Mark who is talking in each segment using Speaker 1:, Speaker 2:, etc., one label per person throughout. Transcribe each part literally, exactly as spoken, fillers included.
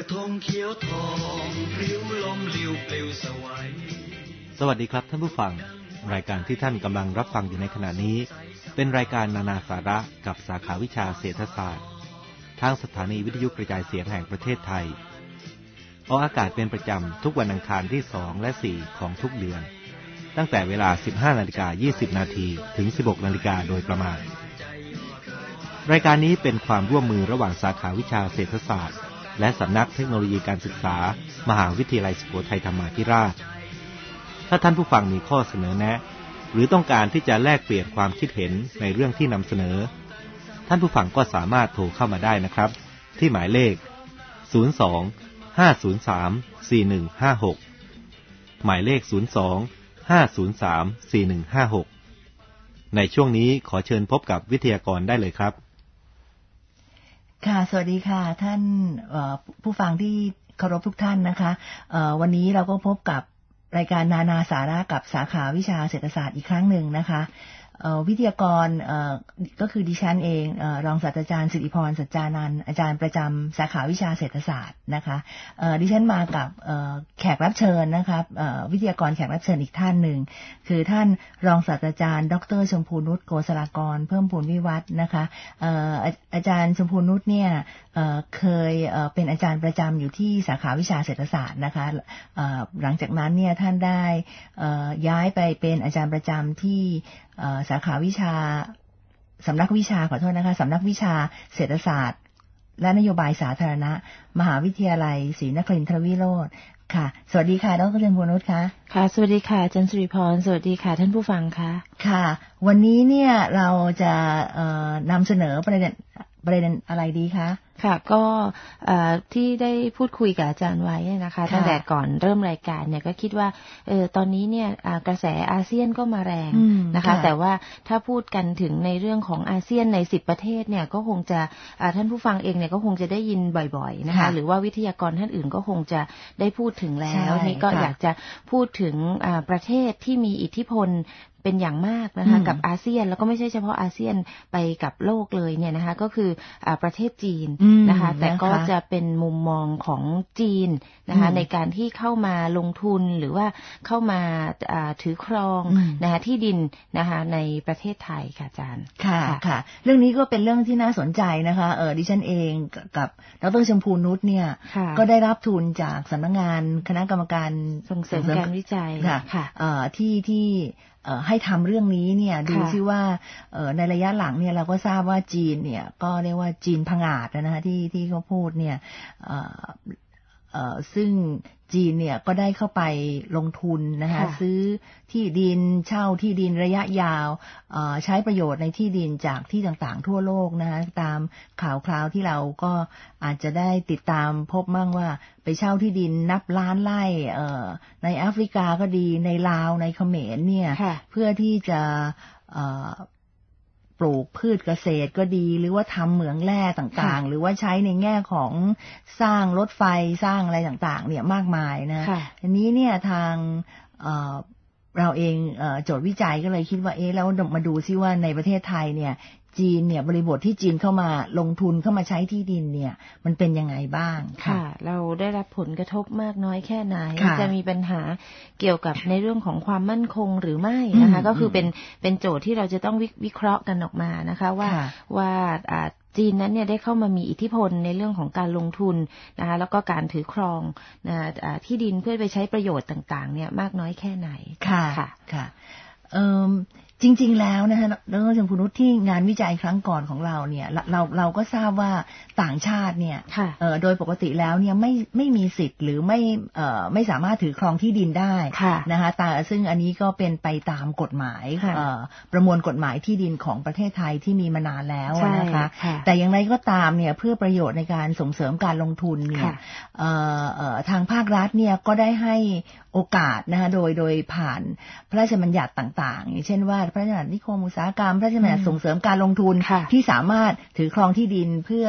Speaker 1: ธงเขียวทองพริ้วลมลิ้วปลิวสวัย
Speaker 2: สวัสดีครับท่านผู้ฟังรายการที่ท่านกำลังรับฟังอยู่ในขณะนี้เป็นรายการนานาสาระกับสาขาวิชาเศรษฐศาสตร์ทางสถานีวิทยุกระจายเสียงแห่งประเทศไทยออกอากาศเป็นประจำทุกวันอังคารที่สองและสี่ของทุกเดือนตั้งแต่เวลา สิบห้านาฬิกายี่สิบนาทีถึง สิบหกนาฬิกาโดยประมาณรายการนี้เป็นความร่วมมือระหว่างสาขาวิชาเศรษฐศาสตร์และสำนักเทคโนโลยีการศึกษามหาวิทยาลัยสุโขทัยธรรมาธิราชถ้าท่านผู้ฟังมีข้อเสนอแนะหรือต้องการที่จะแลกเปลี่ยนความคิดเห็นในเรื่องที่นำเสนอท่านผู้ฟังก็สามารถโทรเข้ามาได้นะครับที่หมายเลขศูนย์ สอง ห้า ศูนย์ สาม สี่ หนึ่ง ห้า หกหมายเลขศูนย์ สอง ห้า ศูนย์ สาม สี่ หนึ่ง ห้า หกในช่วงนี้ขอเชิญพบกับวิทยากรได้เลยครับ
Speaker 3: ค่ะสวัสดีค่ะท่านผู้ฟังที่เคารพทุกท่านนะคะวันนี้เราก็พบกับรายการนานาสาระกับสาขาวิชาเศรษฐศาสตร์อีกครั้งหนึ่งนะคะวิทยากรก็คือดิฉันเองรองศาสตราจารย์สิริพรสัจจานันท์อาจารย์ประจำสาขาวิชาเศรษฐศาสตร์นะคะดิฉันมากับแขกรับเชิญนะคะวิทยากรแขกรับเชิญอีกท่านหนึ่งคือท่านรองศาสตราจารย์ดร.ชมพูนุชโกษลากรเพิ่มพูนวิวัฒน์นะคะอาจารย์ชมพูนุชเนี่ยเคยเป็นอาจารย์ประจำอยู่ที่สาขาวิชาเศรษฐศาสตร์นะคะหลังจากนั้นเนี่ยท่านได้ย้ายไปเป็นอาจารย์ประจำที่สาขาวิชาสำนักวิชาขอโทษนะคะสำนักวิชาเศรษฐศาสตร์และนโยบายสาธารณะมหาวิทยาลัยศรีนครินทรวิโรจน์ค่ะสวัสดีค่ะดร.ชมพูนุชค่ะ
Speaker 4: ค่ะสวัสดีค่ะอาจารย์สิริพรสวัสดีค่ะท่านผู้ฟังค่ะ
Speaker 3: ค่ะวันนี้เนี่ยเราจะนำเสนอประเด็นประเด็นอะไรดีคะ
Speaker 4: ค่ะก็ที่ได้พูดคุยกับอาจารย์ไว้นะคะตั้งแต่ก่อนเริ่มรายการเนี่ยก็คิดว่าเออตอนนี้เนี่ยกระแสอาเซียนก็มาแรงนะคะแต่ว่าถ้าพูดกันถึงในเรื่องของอาเซียนในสิบประเทศเนี่ยก็คงจะท่านผู้ฟังเองเนี่ยก็คงจะได้ยินบ่อยๆนะคะหรือว่าวิทยากรท่านอื่นก็คงจะได้พูดถึงแล้วนี่ก็อยากจะพูดถึงประเทศที่มีอิทธิพลเป็นอย่างมากนะคะกับอาเซียนแล้วก็ไม่ใช่เฉพาะอาเซียนไปกับโลกเลยเนี่ยนะคะก็คือประเทศจีนนะคะแต่ก็จะเป็นมุมมองของจีนนะคะในการที่เข้ามาลงทุนหรือว่าเข้ามาถือครองนะคะที่ดินนะคะในประเทศไทยค่ะอาจารย์
Speaker 3: ค่ะค่ะเรื่องนี้ก็เป็นเรื่องที่น่าสนใจนะคะเออดิฉันเองกับดร.ชมพูนุชเนี่ยก็ได้รับทุนจากสำนักงานคณะกรรมการ
Speaker 4: ส่งเสริมการวิจัย
Speaker 3: ค่ะที่ที่ให้ทำเรื่องนี้เนี่ยดูซิว่าในระยะหลังเนี่ยเราก็ทราบว่าจีนเนี่ยก็เรียกว่าจีนผงาดนะคะที่ที่เขาพูดเนี่ยซึ่งจีนเนี่ยก็ได้เข้าไปลงทุนนะคะซื้อที่ดินเช่าที่ดินระยะยาวใช้ประโยชน์ในที่ดินจากที่ต่างๆทั่วโลกนะคะตามข่าวคราวที่เราก็อาจจะได้ติดตามพบมั่งว่าไปเช่าที่ดินนับล้านไร่ในแอฟริกาก็ดีในลาวในเขมรเนี่ยเพื่อที่จะปลูกพืชเกษตรก็ดีหรือว่าทำเหมืองแร่ต่างๆหรือว่าใช้ในแง่ของสร้างรถไฟสร้างอะไรต่างๆเนี่ยมากมายนะอันนี้เนี่ยทางเราเองโจทย์วิจัยก็เลยคิดว่าเอ๊ะแล้วมาดูซิว่าในประเทศไทยเนี่ยจีนเนี่ยบริบทที่จีนเข้ามาลงทุนเข้ามาใช้ที่ดินเนี่ยมันเป็นยังไงบ้าง
Speaker 4: ค่ะเราได้รับผลกระทบมากน้อยแค่ไหนจะมีปัญหาเกี่ยวกับในเรื่องของความมั่นคงหรือไม่นะคะก็คือเป็นเป็นโจทย์ที่เราจะต้องวิเคราะห์กันออกมานะคะว่าว่าจีนนั้นเนี่ยได้เข้ามามีอิทธิพลในเรื่องของการลงทุนนะคะแล้วก็การถือครองนะที่ดินเพื่อไปใช้ประโยชน์ต่างๆเนี่ยมากน้อยแค่ไหน
Speaker 3: ค่ะค่ะเอ่อจริงๆแล้วนะคะดร.ชมพูนุชที่งานวิจัยครั้งก่อนของเราเนี่ยเราเราก็ทราบว่าต่างชาติเนี่ยโดยปกติแล้วเนี่ยไม่ไม่มีสิทธิ์หรือไม่ไม่สามารถถือครองที่ดินได้นะคะแต่ซึ่งอันนี้ก็เป็นไปตามกฎหมายประมวลกฎหมายที่ดินของประเทศไทยที่มีมานานแล้วนะคะแต่อย่างไรก็ตามเนี่ยเพื่อประโยชน์ในการส่งเสริมการลงทุนเนี่ยทางภาครัฐเนี่ยก็ได้ให้โอกาสนะคะโดยโดยผ่านพระราชบัญญัติต่างๆอย่างเช่นว่าพระราชบัญญัตินิคมอุตสาหกรรมพระราชบัญญัติส่งเสริมการลงทุนที่สามารถถือครองที่ดินเพื่อ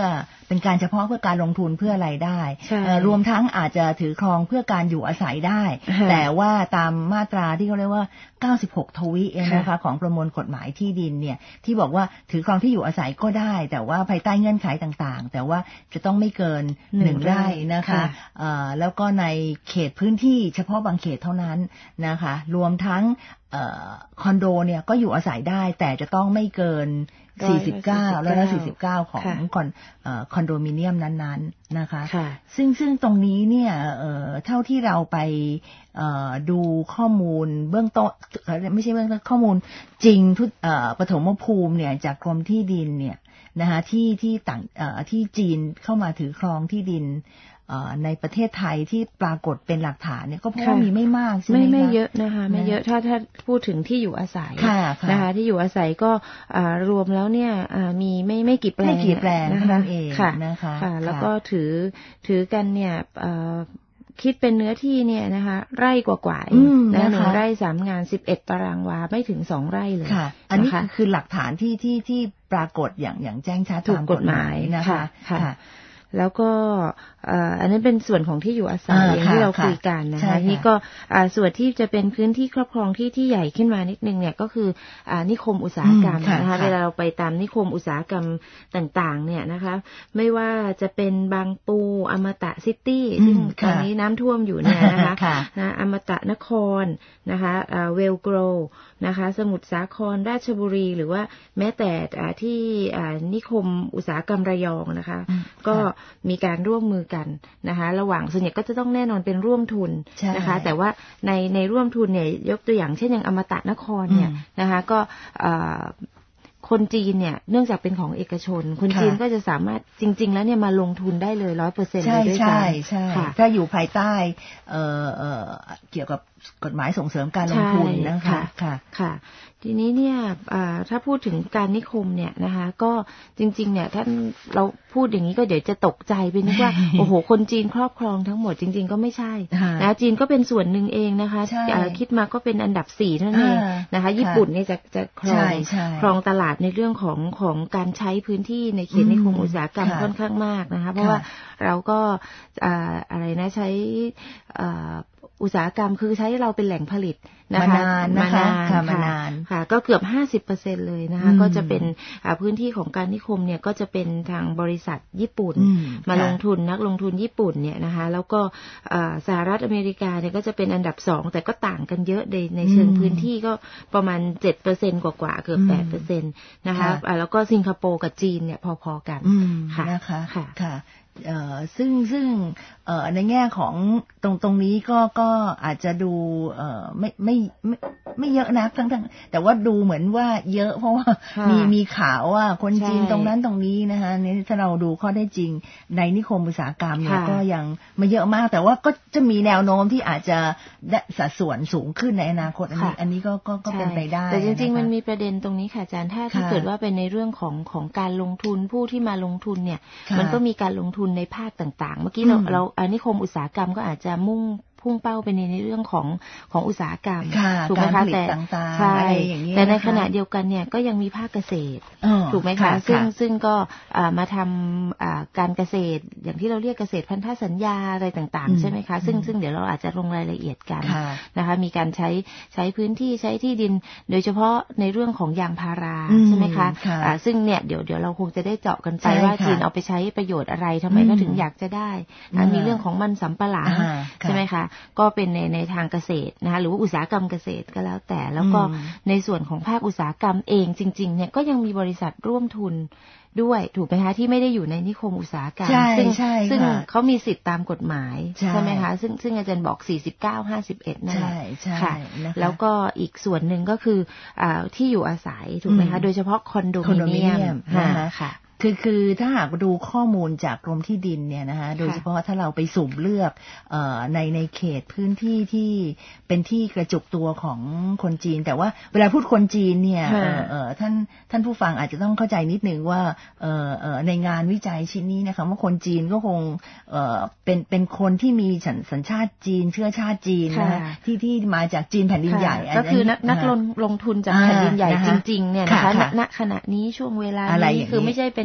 Speaker 3: เป็นการเฉพาะเพื่อการลงทุนเพื่อรายได้รวมทั้งอาจจะถือครองเพื่อการอยู่อาศัยได้แต่ว่าตามมาตราที่เขาเรียกว่าเก้าสิบหกทวิเองนะคะของประมวลกฎหมายที่ดินเนี่ยที่บอกว่าถือครองที่อยู่อาศัยก็ได้แต่ว่าภายใต้เงื่อนไขต่างๆแต่ว่าจะต้องไม่เกินหนึ่งไร่นะคะแล้วก็ในเขตพื้นที่เฉพาะบางเขตเท่านั้นนะคะรวมทั้งคอนโดเนี่ยก็อยู่อาศัยได้แต่จะต้องไม่เกินสี่สิบเก้าแล้วละสี่สิบเก้าของคอนคอนโดมิเนียมนั้นๆนะคะซึ่งซึ่งตรงนี้เนี่ยเท่าที่เราไปดูข้อมูลเบื้องต้นไม่ใช่เบื้องต้นข้อมูลจริงทุกปฐมภูมิเนี่ยจากกรมที่ดินเนี่ยนะคะที่ที่ต่างที่จีนเข้ามาถือครองที่ดินในประเทศไทยที่ปรากฏเป็นหลักฐานเนี่ยก็เพราะว่ามีไม่มากใช่ไหมคะไม่
Speaker 4: ไม่เยอะนะคะไม่เยอะถ้าถ้าพูดถึงที่อยู่อาศัยนะคะที่อยู่อาศัยก็รวมแล้วเนี่ยมีไม่ไม่กี่แปลง
Speaker 3: ไม่กี่แปลง
Speaker 4: นะคะ
Speaker 3: เอง
Speaker 4: นะคะแล้วก็ถือถือกันเนี่ยคิดเป็นเนื้อที่เนี่ยนะคะไร่กว่าๆเองนะหนึ่งไร่สามงานสิบเอ็ดตารางวาไม่ถึงสองไร่เลย
Speaker 3: ค่ะอันนี้คือหลักฐานที่ที่ที่ปรากฏอย่างอย่างแจ้งชัดตามกฎหมายนะคะ
Speaker 4: ค่ะแล้วก็อันนั้นเป็นส่วนของที่อยู่อาศัยอย่างที่เราคุยกันนะคะนี่ก็ส่วนที่จะเป็นพื้นที่ครอบครองที่ที่ใหญ่ขึ้นมานิดนึงเนี่ยก็คือนิคมอุตสาหกรรมนะคะเวลาเราไปตามนิคมอุตสาหกรรมต่างๆเนี่ยนะคะไม่ว่าจะเป็นบางปูอมตะซิตี้ซึ่งตอนนี้น้ำท่วมอยู่เนี่ยนะคะนะอมตะนครนะคะเวลโกรนะคะสมุทรสาครราชบุรีหรือว่าแม้แต่ที่นิคมอุตสาหกรรมระยองนะคะก็มีการร่วมมือกันนะคะระหว่างส่วนใหญ่ก็จะต้องแน่นอนเป็นร่วมทุนนะคะแต่ว่าในในร่วมทุนเนี่ยยกตัวอย่างเช่นอย่างอมตะนครเนี่ยนะคะก็คนจีนเนี่ยเนื่องจากเป็นของเอกชนคนจีนก็จะสามารถจริงๆแล้วเนี่ยมาลงทุนได้เลย ร้อยเปอร์เซ็นต์ เลยด้วยกัน
Speaker 3: ใช่ใช่ถ้าอยู่ภายใต้เอ่อเอ่อเกี่ยวกับกฎหมายส่งเสริมการลงทุนนะคะ
Speaker 4: ค่ะค่ะทีนี้เนี่ยถ้าพูดถึงการนิคมเนี่ยนะคะก็จริงๆเนี่ยท่านเราพูดอย่างนี้ก็เดี๋ยวจะตกใจไปนึกว่า โอ้โหคนจีนครอบครองทั้งหมดจริงๆก็ไม่ใช่นะจีนก็เป็นส่วนหนึ่งเองนะคะคิดมาก็เป็นอันดับสี่นั่นเองนะคะญี่ปุ่นเนี่ยจะจะครองครองตลาดในเรื่องของของการใช้พื้นที่ในเขตนิคมอุตสาหกรรมค่อนข้างมากนะคะเพราะว่าเราก็อะไรนะใช้อุตสาหกรรมคือใช้เราเป็นแหล่งผลิตนะคะ
Speaker 3: มานานนะคะค่ะมานาน
Speaker 4: ค่ะก็เกือบ ห้าสิบเปอร์เซ็นต์ เลยนะคะก็จะเป็นพื้นที่ของการนิคมเนี่ยก็จะเป็นทางบริษัทญี่ปุ่นมาลงทุนนักลงทุนญี่ปุ่นเนี่ยนะคะแล้วก็สหรัฐอเมริกาเนี่ยก็จะเป็นอันดับสองแต่ก็ต่างกันเยอะในในเชิงพื้นที่ก็ประมาณ เจ็ดเปอร์เซ็นต์ กว่าๆเกือบ แปดเปอร์เซ็นต์ นะคะแล้วก็สิงคโปร์กับจีนเนี่ยพอๆกัน
Speaker 3: ค่ะนะคะค่ะซึ่งซึ่งในแง่ของตรงตรงนี้ก็ก็อาจจะดูไม่ไม่ไม่ไม่เยอะนักทั้งทั้งแต่ว่าดูเหมือนว่าเยอะเพราะว่ามีมีข่าวว่าคนจีนตรงนั้นตรงนี้นะคะนี่ถ้าเราดูข้อได้จริงในนิคมอุตสาหกรรมเนี่ยก็ยังไม่เยอะมากแต่ว่าก็จะมีแนวโน้มที่อาจจะได้สัดส่วนสูงขึ้นในอนาคตอันนี้อันนี้ก็ก็ก็เป็นไปได้
Speaker 4: แต่จริงๆมันมีประเด็นตรงนี้ค่ะอาจารย์ถ้าถ้าเกิดว่าเป็นในเรื่องของของการลงทุนผู้ที่มาลงทุนเนี่ยมันก็มีการลงทุนในภาคต่างๆเมื่อกี้เราเราอันนิคมอุตสาหกรรมก็อาจจะมุ่งพุ่งเป้าไปในในเรื่องของของอุตสาหกรรมถูกไหมคะแต่ใช่แต่ในขณะเดียวกันเนี่ยก็ยังมีภาคเกษตรถูกไหมคะซึ่งซึ่งก็มาทำการเกษตรอย่างที่เราเรียกเกษตรพันธสัญญาอะไรต่างๆใช่ไหมคะซึ่งซึ่งเดี๋ยวเราอาจจะลงรายละเอียดกันนะคะมีการใช้ใช้พื้นที่ใช้ที่ดินโดยเฉพาะในเรื่องของยางพาราใช่ไหมคะซึ่งเนี่ยเดี๋ยวเดี๋ยวเราคงจะได้เจาะกันไปว่าจีนเอาไปใช้ประโยชน์อะไรทำไมก็ถึงอยากจะได้มีเรื่องของมันสำปะหลังใช่ไหมคะก็เป็นในในทางเกษตรนะคะหรือว่าอุตสาหกรรมเกษตรก็แล้วแต่แล้วก็ในส่วนของภาคอุตสาหกรรมเองจริงๆเนี่ยก็ยังมีบริษัทร่วมทุนด้วยถูกไหมคะที่ไม่ได้อยู่ในนิคมอุตสาหกรรมซึ่งซึ่งเขามีสิทธิ์ตามกฎหมายใช่ไหมคะซึ่งซึ่งอาจารย์บอกสี่สิบเก้า ห้าสิบเอ็ดนั่นแหละค่ะแล้วก็อีกส่วนหนึ่งก็คือที่อยู่อาศัยถูกไหมคะโดยเฉพาะคอนโดมิเนียมนะคะ
Speaker 3: คือคือถ้าหากดูข้อมูลจากกรมที่ดินเนี่ยนะคะโดยเฉพาะถ้าเราไปสุ่มเลือกเอ่อในในเขตพื้นที่ที่เป็นที่กระจุกตัวของคนจีนแต่ว่าเวลาพูดคนจีนเนี่ยเอ่อเอ่อท่านท่านผู้ฟังอาจจะต้องเข้าใจนิดนึงว่าเอ่อเอ่อในงานวิจัยชิ้นนี้นะคะว่าคนจีนก็คงเอ่อเป็นเป็นคนที่มีสัญชาติจีนเชื้อชาติจีนนะที่ที่มาจากจีนแผ่นดินใหญ่
Speaker 4: ก็คือนักนักลงลงทุนจากแผ่นดินใหญ่จริงๆเนี่ยนะคะณขณะนี้ช่วงเวลานี้คือไม่ใช่เป็น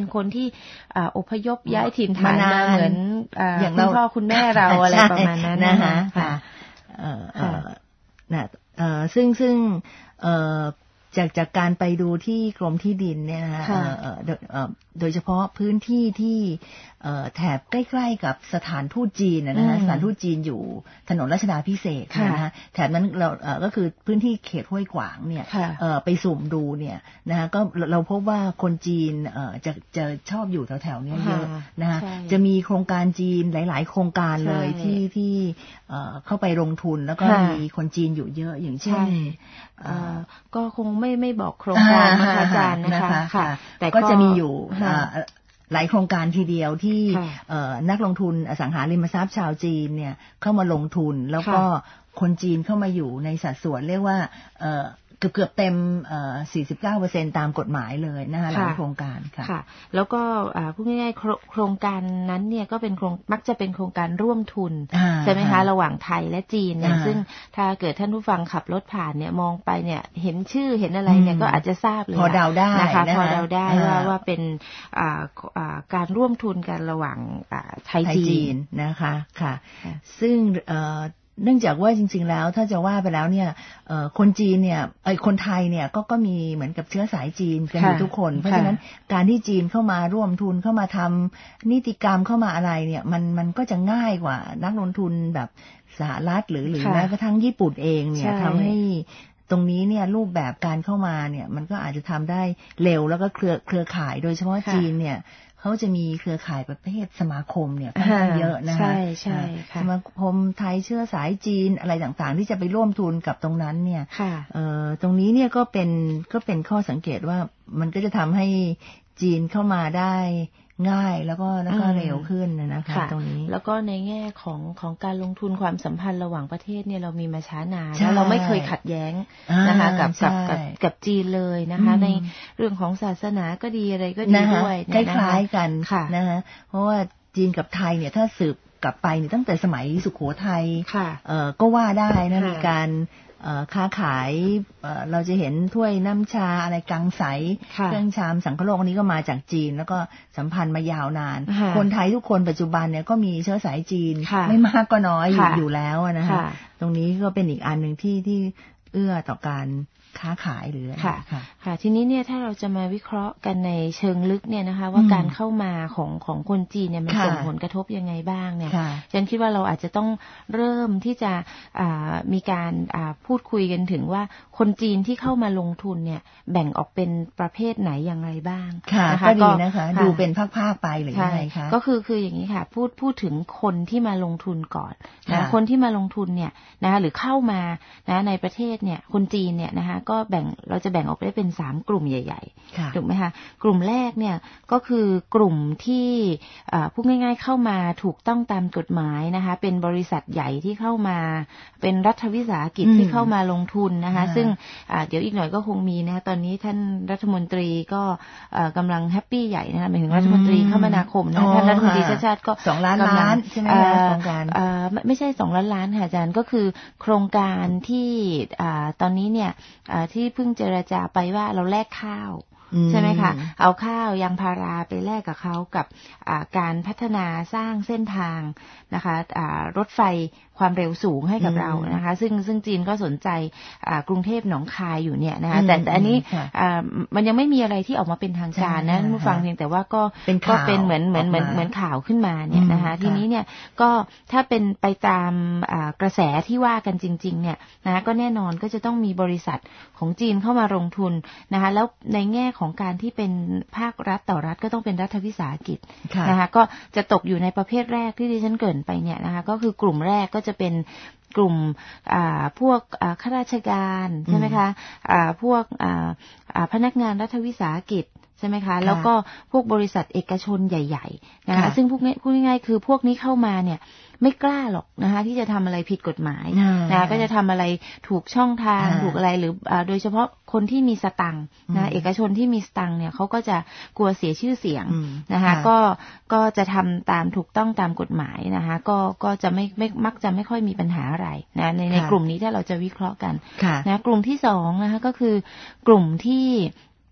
Speaker 4: คนที่อ่าอพยพย้ายถิ่นฐานมาเหมือนอ่า
Speaker 3: อย่าง
Speaker 4: คุณพ่อคุณแม่เราอะไรประมาณนั้น
Speaker 3: นะคะค่ะเอ่อเอ่อนะเอ่อซึ่งซึ่งเอ่อจากจากการไปดูที่กรมที่ดินเนี่ยนะคะโดยเฉพาะพื้นที่ที่แถบใกล้ๆกับสถานทูตจีนนะคะสถานทูตจีนอยู่ถนนรัชดาภิเษกนะคะแถบนั้นเราก็คือพื้นที่เขตห้วยขวางเนี่ยไปสุ่มดูเนี่ยนะคะก็เราพบว่าคนจีนจะจะชอบอยู่แถวๆนี้เยอะนะคะจะมีโครงการจีนหลายๆโครงการเลยที่ที่เข้าไปลงทุนแล้วก็มีคนจีนอยู่เยอะอย่างเช่น
Speaker 4: ก็คงไม่ไม่บอกโครงการนะคะอาจารย์นะคะค่ะ
Speaker 3: แต่ก็จะมีอยู่หลายโครงการทีเดียวที่นักลงทุนอสังหาริมทรัพย์ชาวจีนเนี่ยเข้ามาลงทุนแล้วก็คนจีนเข้ามาอยู่ในสัดส่วนเรียกว่าเกือบเกือบเต็ม สี่สิบเก้าเปอร์เซ็นต์ ตามกฎหมายเลยนะคะหลายโครงการค่ะ
Speaker 4: ค่ะแล้วก็พูดง่ายๆโครงการนั้นเนี่ยก็เป็นโครงมักจะเป็นโครงการร่วมทุนใช่ไหมคะระหว่างไทยและจีนเนี่ยซึ่งถ้าเกิดท่านผู้ฟังขับรถผ่านเนี่ยมองไปเนี่ยเห็นชื่อเห็นอะไรเนี่ยก็อาจจะทราบเลย
Speaker 3: พอเดาได้
Speaker 4: นะคะพอเดาได้ว่าว่าเป็นการร่วมทุนกันระหว่างไทยจีน
Speaker 3: นะคะค่ะซึ่งเนื่องจากว่าจริงๆแล้วถ้าจะว่าไปแล้วเนี่ยคนจีนเนี่ยไอ้คนไทยเนี่ยก็ก็มีเหมือนกับเชื้อสายจีนกันอยู่ทุกคนเพราะฉะนั้นการที่จีนเข้ามาร่วมทุนเข้ามาทำนิติกรรมเข้ามาอะไรเนี่ยมันมันก็จะง่ายกว่านักลงทุนแบบสหรัฐหรือหรือแม้กระทั่งญี่ปุ่นเองเนี่ยทำให้ตรงนี้เนี่ยรูปแบบการเข้ามาเนี่ยมันก็อาจจะทำได้เร็วแล้วก็เครือเครือข่ายโดยเฉพาะจีนเนี่ยเขาจะมีเครือข่ายประเภทสมาคมเนี่ยค่อนข้างเยอะนะคะ
Speaker 4: ใช่ใช่ค่ะ
Speaker 3: สมาคมไทยเชื้อสายจีนอะไรต่างๆที่จะไปร่วมทุนกับตรงนั้นเนี่ยตรงนี้เนี่ยก็เป็นก็เป็นข้อสังเกตว่ามันก็จะทำให้จีนเข้ามาได้ง่ายแล้วก็แล้วก็เร็วขึ้นนะคะตรงนี้
Speaker 4: แล้วก็ในแง่ของของการลงทุนความสัมพันธ์ระหว่างประเทศเนี่ยเรามีมาช้านานแล้วเราไม่เคยขัดแย้งนะคะกับกับกับกับจีนเลยนะคะในเรื่องของศาสนาก็ดีอะไรก็ดีด้วย
Speaker 3: คล้ายๆกันนะคะเพราะว่าจีนกับไทยเนี่ยถ้าสืบกลับไปเนี่ยตั้งแต่สมัยสุโขทัยก็ว่าได้นะมีการค้าขายเราจะเห็นถ้วยน้ำชาอะไรกังใสเครื่องชามสังคโลกอันนี้ก็มาจากจีนแล้วก็สัมพันธ์มายาวนานคนไทยทุกคนปัจจุบันเนี่ยก็มีเชื้อสายจีนไม่มากก็น้อยอยู่แล้วนะคะตรงนี้ก็เป็นอีกอันหนึ่งที่ที่เอื้อต่อการค้าขายหรือ
Speaker 4: ค่ะค่ะทีนี้เนี่ยถ้าเราจะมาวิเคราะห์กันในเชิงลึกเนี่ยนะคะว่าการเข้ามาของของคนจีนเนี่ยมันส่งผลกระทบยังไงบ้างเนี่ยฉันคิดว่าเราอาจจะต้องเริ่มที่จะมีการพูดคุยกันถึงว่าคนจีนที่เข้ามาลงทุนเนี่ยแบ่งออกเป็นประเภทไหนอย่างไรบ้าง
Speaker 3: นะคะก็ดีนะคะดูเป็นภาคๆไปหรือยังไงคะ
Speaker 4: ก็คือคืออย่างนี้ค่ะพูดพูดถึงคนที่มาลงทุนก่อนนะคนที่มาลงทุนเนี่ยนะคะหรือเข้ามานะในประเทศเนี่ยคนจีนเนี่ยนะคะก็แบ่งเราจะแบ่งออกได้เป็นสามกลุ่มใหญ่ๆถูกไหมคะกลุ่มแรกเนี่ยก็คือกลุ่มที่พูดง่ายๆเข้ามาถูกต้องตามกฎหมายนะคะเป็นบริษัทใหญ่ที่เข้ามาเป็นรัฐวิสาหกิจที่เข้ามาลงทุนนะคะซึ่งเดี๋ยวอีกหน่อยก็คงมีนะคะตอนนี้ท่านรัฐมนตรีก็กำลังแฮปปี้ใหญ่นะคะหมายถึงรัฐมนตรีคมนาคมนะท่านรัฐมนตรีชาติชาติก็
Speaker 3: สองล้านล้านใช่ไหมคะโครงการ
Speaker 4: ไม่ใช่สองล้านล้านค่ะอาจารย์ก็คือโครงการที่ตอนนี้เนี่ยที่เพิ่งเจรจาไปว่าเราแลกข้าวใช่ไหมคะเอาข้าวยางพาราไปแลกกับเขากับการพัฒนาสร้างเส้นทางนะคะรถไฟความเร็วสูงให้กับเรานะคะซึ่งซึ่งจีนก็สนใจกรุงเทพหนองคายอยู่เนี่ยนะคะแต่แต่อันนี้มันยังไม่มีอะไรที่ออกมาเป็นทางการนะผู้ฟังเพียงแต่ว่าก็ก็เป็นเหมือนเหมือนเหมือนเหมือนข่าวขึ้นมาเนี่ยนะคะทีนี้เนี่ยก็ถ้าเป็นไปตามกระแสที่ว่ากันจริงๆเนี่ยนะก็แน่นอนก็จะต้องมีบริษัทของจีนเข้ามาลงทุนนะคะแล้วในแง่ของการที่เป็นภาครัฐต่อรัฐก็ต้องเป็นรัฐวิสาหกิจนะคะก็จะตกอยู่ในประเภทแรกที่ดิฉันเกริ่นไปเนี่ยนะคะก็คือกลุ่มแรกก็จะเป็นกลุ่มพวกข้าราชการใช่ไหมคะพวกพนักงานรัฐวิสาหกิจใช่ไหมคะแล้วก็พวกบริษัทเอกชนใหญ่ๆนะคะซึ่งพูดง่ายๆคือพวกนี้เข้ามาเนี่ยไม่กล้าหรอกนะคะที่จะทำอะไรผิดกฎหมายนะก็จะทำอะไรถูกช่องทางถูกอะไรหรือโดยเฉพาะคนที่มีสตังค์นะเอกชนที่มีสตังค์เนี่ยเขาก็จะกลัวเสียชื่อเสียงนะคะก็ก็จะทำตามถูกต้องตามกฎหมายนะคะก็ก็จะไม่ไม่มักจะไม่ค่อยมีปัญหาอะไรนะในในกลุ่มนี้ถ้าเราจะวิเคราะห์กันนะกลุ่มที่สองนะคะก็คือกลุ่มที่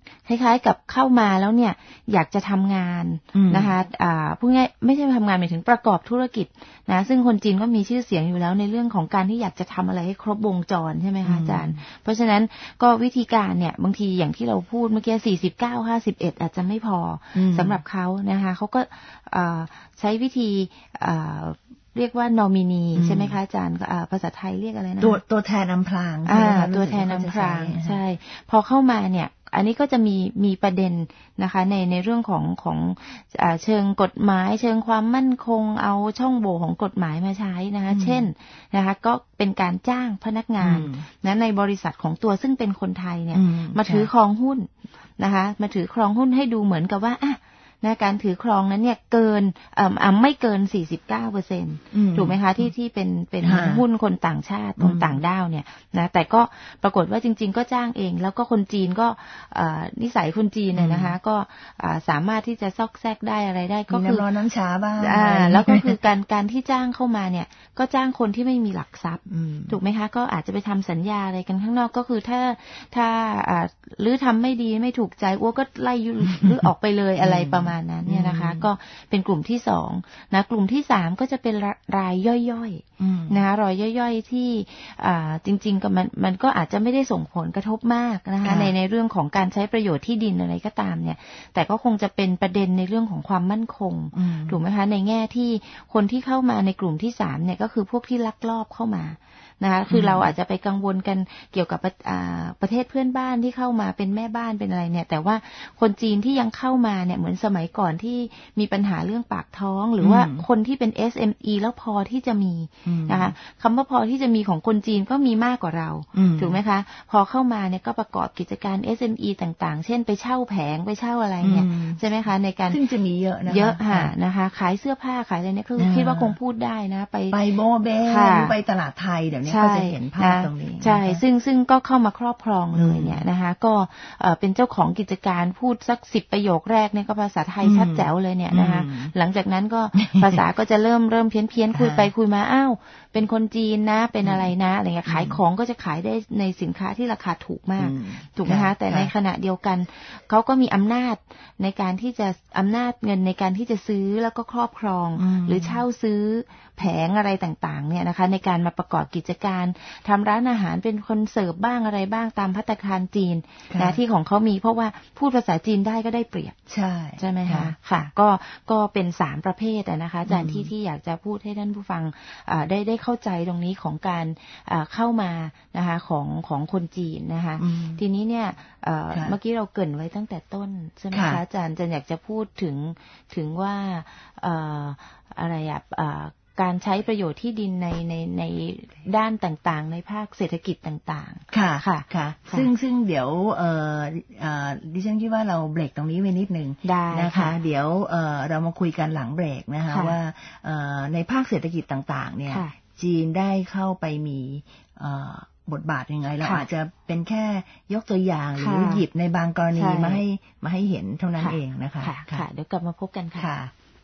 Speaker 4: คล้ายๆกับเข้ามาแล้วเนี่ยอยากจะทำงานนะคะอ่าพูดง่ายไม่ใช่ทำงานหมายถึงประกอบธุรกิจนะซึ่งคนจีนก็มีชื่อเสียงอยู่แล้วในเรื่องของการที่อยากจะทำอะไรให้ครบวงจรใช่ไหมคะอาจารย์เพราะฉะนั้นก็วิธีการเนี่ยบางทีอย่างที่เราพูดเมื่อกี้สี่สิบเก้า ห้าสิบเอ็ดอาจจะไม่พอสำหรับเขานะคะเขาก็ใช้วิธีเรียกว่านอมินีใช่ไหมคะอาจารย์ภาษาไทยเรียกอะไรนะ
Speaker 3: ตัวตัวแทนอำพราง
Speaker 4: ตัวแทนอำพรางใช่พอเข้ามาเนี่ยอันนี้ก็จะมีมีประเด็นนะคะในในเรื่องของของเชิงกฎหมายเชิงความมั่นคงเอาช่องโหว่ของกฎหมายมาใช้นะคะเช่นนะคะก็เป็นการจ้างพนักงานนะในบริษัทของตัวซึ่งเป็นคนไทยเนี่ยมาถือครองหุ้นนะคะมาถือครองหุ้นให้ดูเหมือนกับว่าอ่ะนะการถือครองนั้นเนี่ยเกินเอ่อไม่เกิน สี่สิบเก้าเปอร์เซ็นต์ ถูกไหมคะที่ที่เป็นเป็นหุ้นคนต่างชาติคนต่างด้าวเนี่ยนะแต่ก็ปรากฏว่าจริงๆก็จ้างเองแล้วก็คนจีนก็นิสัยคนจีนเนี่ยนะคะก็สามารถที่จะซอกแซกได้อะไรได้ก็คือ
Speaker 3: น้ำร้อนน้ำชาบ้าง
Speaker 4: แล้วก็คือการการที่จ้างเข้ามาเนี่ยก็จ้างคนที่ไม่มีหลักทรัพย์ถูกไหมคะก็อาจจะไปทำสัญญาอะไรกันข้างนอกก็คือถ้าถ้าหรือทำไม่ดีไม่ถูกใจอ้วก็ไล่หรือออกไปเลยอะไรประมาณนั้นเนี่ยนะคะก็เป็นกลุ่มที่สองนะกลุ่มที่สามก็จะเป็นรายย่อยๆนะคะรายย่อยๆที่จริงๆก็มันมันก็อาจจะไม่ได้ส่งผลกระทบมากนะคะในในเรื่องของการใช้ประโยชน์ที่ดินอะไรก็ตามเนี่ยแต่ก็คงจะเป็นประเด็นในเรื่องของความมั่นคงถูกไหมคะในแง่ที่คนที่เข้ามาในกลุ่มที่สามเนี่ยก็คือพวกที่ลักลอบเข้ามานะคะคือเราอาจจะไปกังวลกันเกี่ยวกับประเทศเพื่อนบ้านที่เข้ามาเป็นแม่บ้านเป็นอะไรเนี่ยแต่ว่าคนจีนที่ยังเข้ามาเนี่ยเหมือนสมัยก่อนที่มีปัญหาเรื่องปากท้องหรือว่าคนที่เป็น เอส เอ็ม อี แล้วพอที่จะมีนะคะคำว่าพอที่จะมีของคนจีนก็มีมากกว่าเราถูกไหมคะพอเข้ามาเนี่ยก็ประกอบกิจการ เอส เอ็ม อี ต่างๆเช่นไปเช่าแผงไปเช่าอะไรเนี่ยใช่ไหมคะในการ
Speaker 3: ซึ่งจะมีเยอะนะคะ
Speaker 4: เยอะค่ะนะคะขายเสื้อผ้าขายอะไรเนี่ยคือคิดว่าคงพูดได้นะไป
Speaker 3: ไปโบเบ้ไปตลาดไทยเดี๋ยวนี้ก็จะเห็นภาพตรงนี้
Speaker 4: ใช่ซึ่งซึ่งก็เข้ามาครอบครองเลยเนี่ยนะคะก็เป็นเจ้าของกิจการพูดสักสิบประโยคแรกเนี่ยก็ภาษาไทยชัดแจ๋วเลยเนี่ยนะคะหลังจากนั้นก็ภาษาก็จะเริ่มเริ่มเพี้ยนเพี้ยนคุยไปคุยมาอ้าวเป็นคนจีนนะเป็นอะไรนะอะไรเงี้ยขายของก็จะขายได้ในสินค้าที่ราคาถูกมากถูกไหมคะแต่ในขณะเดียวกันเขาก็มีอำนาจในการที่จะอำนาจเงินในการที่จะซื้อแล้วก็ครอบครองหรือเช่าซื้อแผงอะไรต่างๆเนี่ยนะคะในการมาประกอบกิจการทำร้านอาหารเป็นคนเสิร์ฟบ้างอะไรบ้างตามภัตตาคารจีนนะที่ของเขามีเพราะว่าพูดภาษาจีนได้ก็ได้เปรียบ
Speaker 3: ใช่
Speaker 4: ใช่ไหมคะค่ะก็ก็เป็นสามประเภทนะคะอาจารย์ที่ที่อยากจะพูดให้ท่านผู้ฟังได้ได้เข้าใจตรงนี้ของการเข้ามานะคะของของคนจีนนะคะทีนี้เนี่ยเมื่อกี้เราเกริ่นไว้ตั้งแต่ต้นใช่ไหมคะอาจารย์จะอยากจะพูดถึงถึงว่าอะไรอ่ะการใช้ประโยชน์ที่ดินในในในด้านต่างๆในภาคเศรษฐกิจต่าง
Speaker 3: ๆค่ะค่ะค่ะซึ่งซึ่งเดี๋ยวเอ่อเอ่อดิฉันคิดว่าเราเบรกตรงนี้ไว้นิดนึงนะคะเดี๋ยวเอ่อเรามาคุยกันหลังเบรกนะคะว่าเอ่อในภาคเศรษฐกิจต่างๆเนี่ยจีนได้เข้าไปมีเอ่อบทบาทยังไงเราอาจจะเป็นแค่ยกตัวอย่างหรือหยิบในบางกรณีมาให้มาให้เห็นเท่านั้นเองนะคะ
Speaker 4: ค่ะเดี๋ยวกลับมาพบกันค่ะ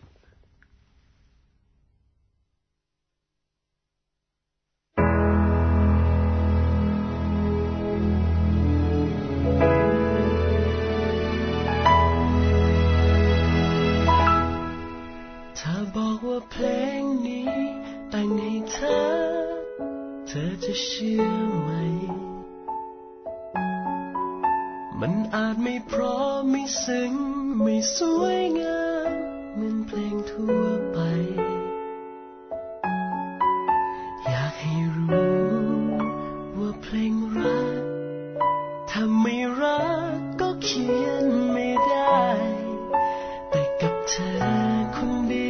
Speaker 1: บอกว่าเพลงนี้แต่งให้เธอเธอจะเชื่อไหมมันอาจไม่เพราะไม่ซึ้งไม่สวยงามเหมือนเพลงทั่วไปอยากให้รู้ว่าเพลงรักถ้าไม่รักก็เขียนไม่ได้แต่กับเธอคนดี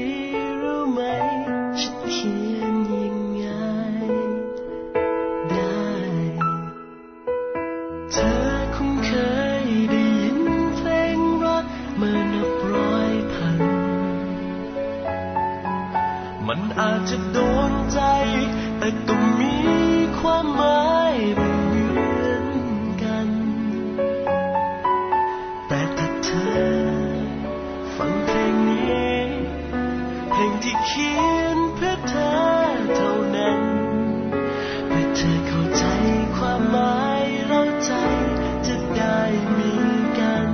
Speaker 1: มันอาจจะโดนใจแต่ก็มีความหมายไม่เหมือนกันแต่ถ้าเธอฟังเพลงนี้เพลงที่เขียนเพื่อเธอเท่านั้นเพื่อเธอเข้าใจความหมายเราใจจะได้มีกัน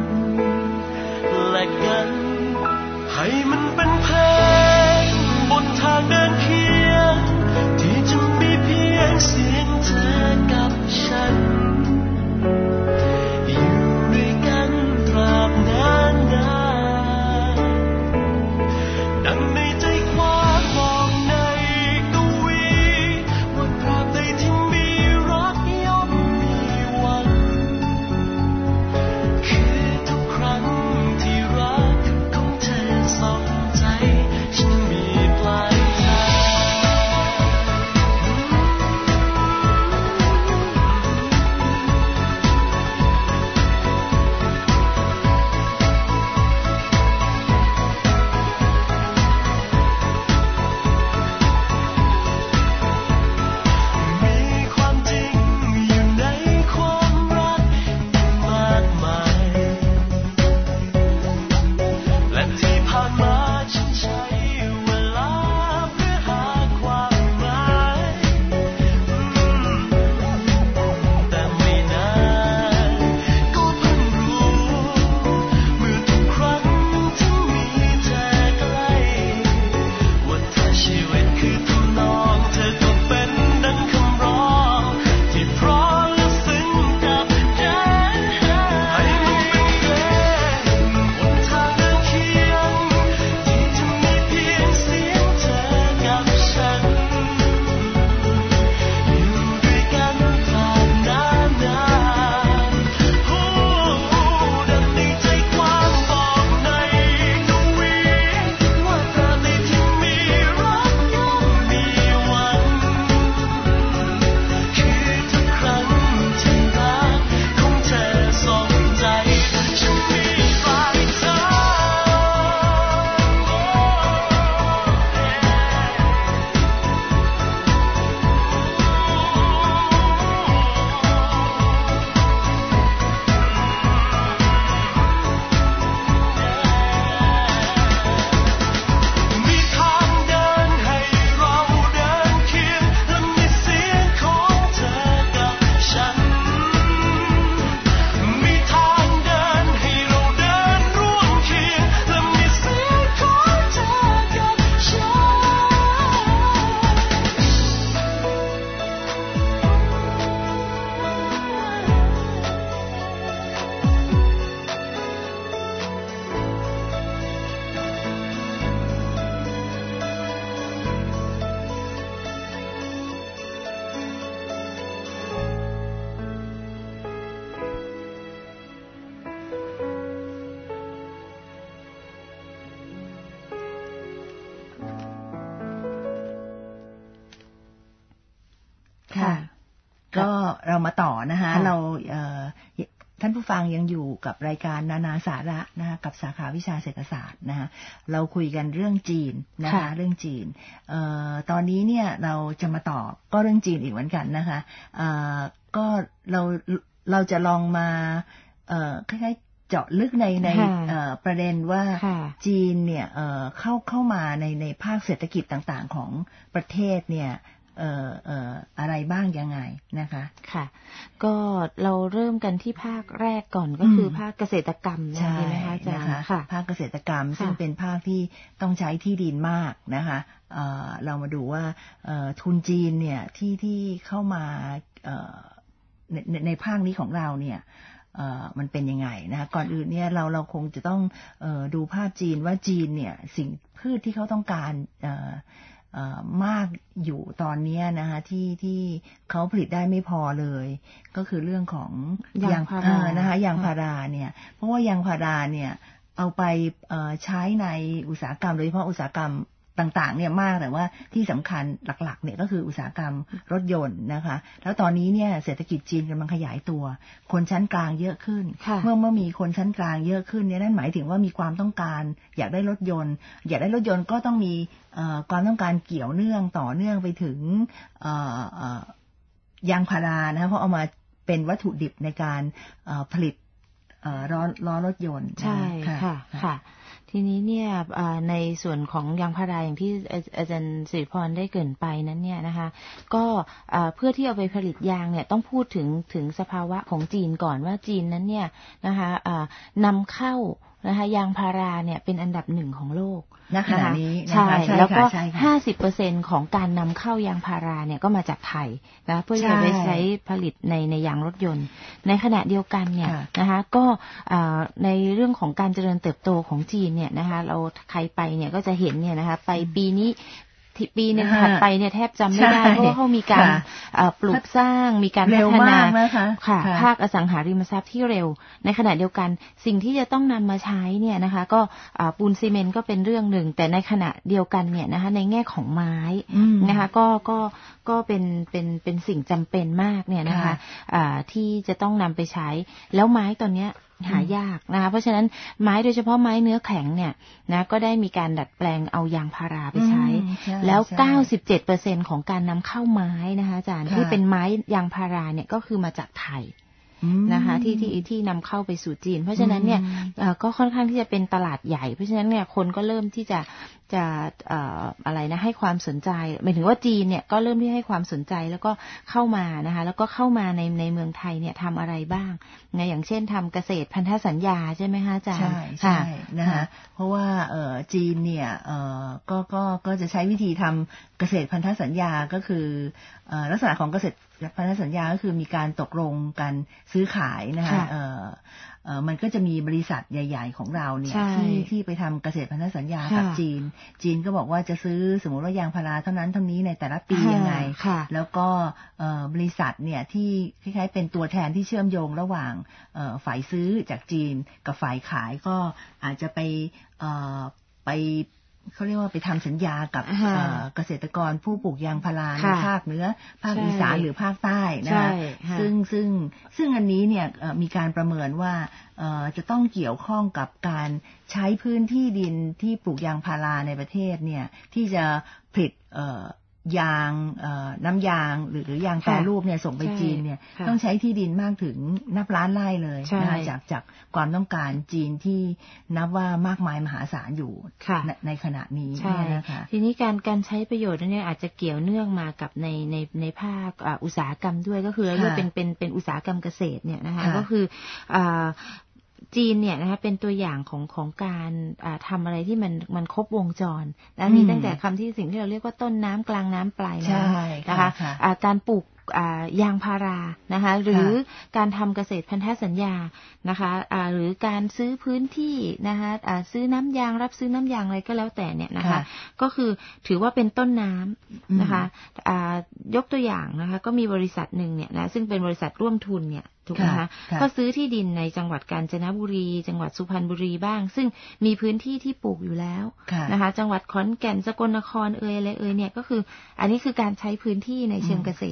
Speaker 3: เรามาต่อนะคะเราท่านผู้ฟังยังอยู่กับรายการนานาสาระนะคะกับสาขาวิชาเศรษฐศาสตร์นะคะเราคุยกันเรื่องจีนนะคะเรื่องจีนเอ่อตอนนี้เนี่ยเราจะมาต่อก็เรื่องจีนอีกเหมือนกันนะคะเอ่อก็เราเราจะลองมาเอ่อคล้ายๆเจาะลึกในในประเด็นว่าจีนเนี่ยเอ่อเข้าเข้ามาในในภาคเศรษฐกิจต่างๆของประเทศเนี่ยเอ่อเอ่ออะไรบ้างยังไงนะคะค่ะ
Speaker 4: ก็เราเริ่มกันที่ภาคแรกก่อนก็คือภาคเกษตรกรรมใช่ไหมคะอาจารย์ค่ะ
Speaker 3: ภาคเกษตรกรรมซึ่งเป็นภาคที่ต้องใช้ที่ดินมากนะคะเอ่อเรามาดูว่าเอ่อทุนจีนเนี่ยที่ที่เข้ามาเอ่อในในภาคนี้ของเราเนี่ยเอ่อมันเป็นยังไงนะคะก่อนอื่นเนี่ยเราเราคงจะต้องเอ่อดูภาพจีนว่าจีนเนี่ยสิ่งพืชที่เขาต้องการเอ่อมากอยู่ตอนนี้นะคะที่ที่เขาผลิตได้ไม่พอเลยก็คือเรื่องของ
Speaker 4: ยางพารา
Speaker 3: นะคะยางพาราเนี่ยเพราะว่ายางพาราเนี่ยเอาไปใช้ในอุตสาหกรรมโดยเฉพาะอุตสาหกรรมต่างๆเนี่ยมากแต่ว่าที่สำคัญหลักๆเนี่ยก็คืออุตสาหกรรมรถยนต์นะคะแล้วตอนนี้เนี่ยเศรษฐกิจจีนกำลังขยายตัวคนชั้นกลางเยอะขึ้นเมื่อเมื่อมีคนชั้นกลางเยอะขึ้นเนี่ยนั่นหมายถึงว่ามีความต้องการอยากได้รถยนต์อยากได้รถยนต์ก็ต้องมีความต้องการเกี่ยวเนื่องต่อเนื่องไปถึงยางพารานะคะเพราะเอามาเป็นวัตถุดิบในการผลิตล้อล้อรถยนต์
Speaker 4: ใช่ค่ะค่ะทีนี้เนี่ยในส่วนของยางพาราอย่างที่อาจารย์สิริพรได้เกริ่นไปนั้นเนี่ยนะคะก็เพื่อที่เอาไปผลิตยางเนี่ยต้องพูดถึงถึงสภาวะของจีนก่อนว่าจีนนั้นเนี่ยนะคะนำเข้านะคะยางพาราเนี่ยเป็นอันดับหนึ่งของโลก
Speaker 3: ณขณะนี้
Speaker 4: ใช่แล้วก็ ห้าสิบเปอร์เซ็นต์ ของการนำเข้ายางพาราเนี่ยก็มาจากไทยนะเพื่อจะไปใช้ผลิตในในยางรถยนต์ในขณะเดียวกันเนี่ยนะคะก็ในเรื่องของการเจริญเติบโตของจีนเนี่ยนะคะเราใครไปเนี่ยก็จะเห็นเนี่ยนะคะไปปีนี้ปีหนึ่งถัดไปเนี่ยแทบจำไม่ได้เพราะว่าเขามีการปลูกสร้างมีการพัฒนาค่ะภาคอสังหาริมทรัพย์ที่เร็วในขณะเดียวกันสิ่งที่จะต้องนำมาใช้เนี่ยนะคะก็ปูนซีเมนต์ก็เป็นเรื่องหนึ่งแต่ในขณะเดียวกันเนี่ยนะคะในแง่ของไม้นะคะก็ก็ก็เป็นเป็นเป็นสิ่งจำเป็นมากเนี่ยนะคะที่จะต้องนำไปใช้แล้วไม้ตอนเนี้ยหายากนะคะเพราะฉะนั้นไม้โดยเฉพาะไม้เนื้อแข็งเนี่ยนะก็ได้มีการดัดแปลงเอายางพาราไปใช้แล้ว เก้าสิบเจ็ดเปอร์เซ็นต์ ของการนำเข้าไม้นะคะอาจารย์ที่เป็นไม้ยางพาราเนี่ยก็คือมาจากไทยนะคะที่ที่ที่นำเข้าไปสู่จีนเพราะฉะนั้นเนี่ยก็ค่อนข้างที่จะเป็นตลาดใหญ่เพราะฉะนั้นเนี่ยคนก็เริ่มที่จะจะอะไรนะให้ความสนใจหมายถึงว่าจีนเนี่ยก็เริ่มที่ให้ความสนใจแล้วก็เข้ามานะคะแล้วก็เข้ามาในในเมืองไทยเนี่ยทำอะไรบ้างนะอย่างเช่นทำเกษตรพันธสัญญาใช่ไหมคะอาจารย์
Speaker 3: ใช่ใช่นะคะเพราะว่าจีนเนี่ยก็ก็ก็จะใช้วิธีทำเกษตรพันธสัญญาก็คือลักษณะของเกษตรพันธสัญญาก็คือมีการตกลงกันซื้อขายนะคะมันก็จะมีบริษัทใหญ่ๆของเราเนี่ยที่ที่ไปทำเกษตรพันธสัญญากับจีนจีนก็บอกว่าจะซื้อสมมติว่ายางพาราเท่านั้นเท่านี้ในแต่ละปียังไงแล้วก็บริษัทเนี่ยที่คล้ายๆเป็นตัวแทนที่เชื่อมโยงระหว่างฝ่ายซื้อจากจีนกับฝ่ายขายก็อาจจะไปไปเขาเรียกว่าไปทำสัญญากับเกษตรกรผู้ปลูกยางพาราในภาคเหนือภาคอีสานหรือภาคใต้นะคะซึ่งซึ่งซึ่งอันนี้เนี่ยมีการประเมินว่าจะต้องเกี่ยวข้องกับการใช้พื้นที่ดินที่ปลูกยางพาราในประเทศเนี่ยที่จะผลิตยางน้ำยางหรือหรือยางแปรรูปเนี่ยส่งไปจีนเนี่ยต้องใช้ที่ดินมากถึงนับล้านไร่เลยนะคะจากจากความต้องการจีนที่นับว่ามากมายมหาศาลอยู่ในขณะนี้นะคะ
Speaker 4: ทีนี้การการใช้ประโยชน์เนี่ยอาจจะเกี่ยวเนื่องมากับในในในภาคอุตสาหกรรมด้วยก็คือเรียกว่าเป็นเป็นเป็นอุตสาหกรรมเกษตรเนี่ยนะคะก็คือจีนเนี่ยนะคะเป็นตัวอย่างของของการทำอะไรที่มันมันครบวงจรนะมีตั้งแต่คำที่สิ่งที่เราเรียกว่าต้นน้ำกลางน้ำปลายน้ำนะคะการปลูกยางพารานะคะหรือการทำเกษตรพันธสัญญานะคะหรือการซื้อพื้นที่นะคะซื้อน้ำยางรับซื้อน้ำยางอะไรก็แล้วแต่เนี่ยนะคะก็คือถือว่าเป็นต้นน้ำนะคะยกตัวอย่างนะคะก็มีบริษัทหนึ่งเนี่ยนะซึ่งเป็นบริษัทร่วมทุนเนี่ยถูกไหมคะก็ซื้อที่ดินในจังหวัดกาญจนบุรีจังหวัดสุพรรณบุรีบ้างซึ่งมีพื้นที่ที่ปลูกอยู่แล้วนะคะจังหวัดขอนแก่นสกลนครเอ่ยอะไรเอ่ยเนี่ยก็คืออันนี้คือการใช้พื้นที่ในเชิงเกษตรถูกไหม